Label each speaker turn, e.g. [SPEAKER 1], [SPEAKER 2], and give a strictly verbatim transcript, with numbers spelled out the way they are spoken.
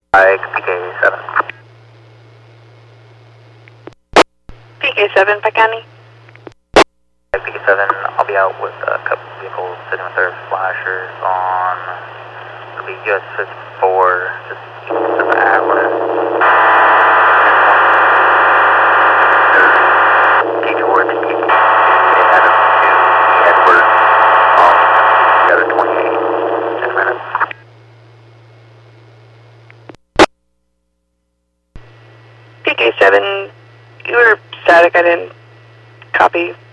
[SPEAKER 1] Ike, P K seven.
[SPEAKER 2] P K seven, Picani.
[SPEAKER 1] P K seven, I'll be out with a couple vehicles sitting with their flashers on, it'll be U S fifty-four, just east of Atlas. Detour to Kiki, Adam to Edward, um, got a twenty-eight, ten minutes.
[SPEAKER 2] P K seven, you were static, I didn't copy.